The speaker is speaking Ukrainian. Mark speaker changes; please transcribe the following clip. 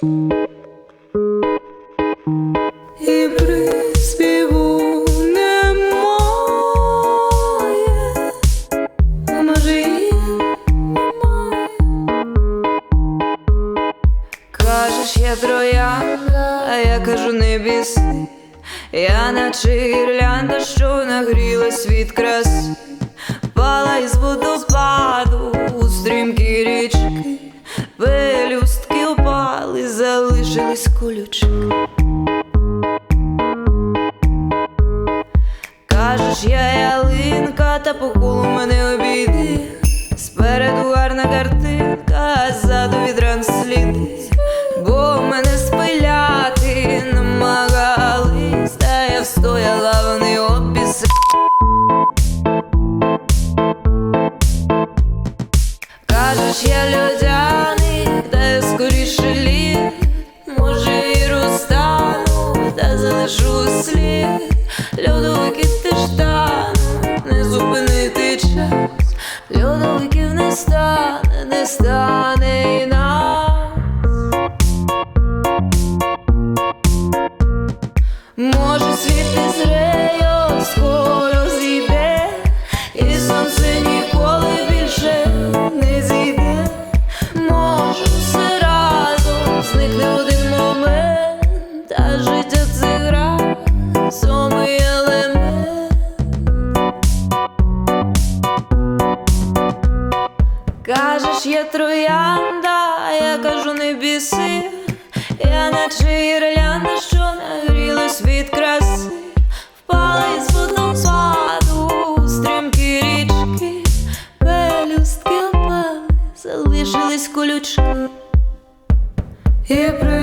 Speaker 1: І приспіву немає, а може і немає. Кажеш, я троянда, а я кажу, не біси. Я наче гірлянда, що нагрілась від краси, впала із водопаду у стрімкі річки, пелюстки опали, залишились колючки. Кажеш, я ялинка, та по колу мене обійди. Спереду гарна картинка, а ззаду відран сліди. Бо мене спиляти намагались, та я встояла, вони обіси. Кажеш, я льодяник, та я скоріше лід. Може і розтану, та залишу слід. Льодовиків теж тануть, не зупинити час. Льодовиків не стане, не стане і нас. Може світ із рею скоро зійде, і сонце ніколи більше не зійде. Може все разом зникне в один момент, а життя це гра, сьомий елемент. Кажеш, я троянда, а я кажу, не біси. Я наче гірлянда, що нагрілась від краси, впала із водопаду у стрімкі річки, пелюстки опали, залишились колючки. І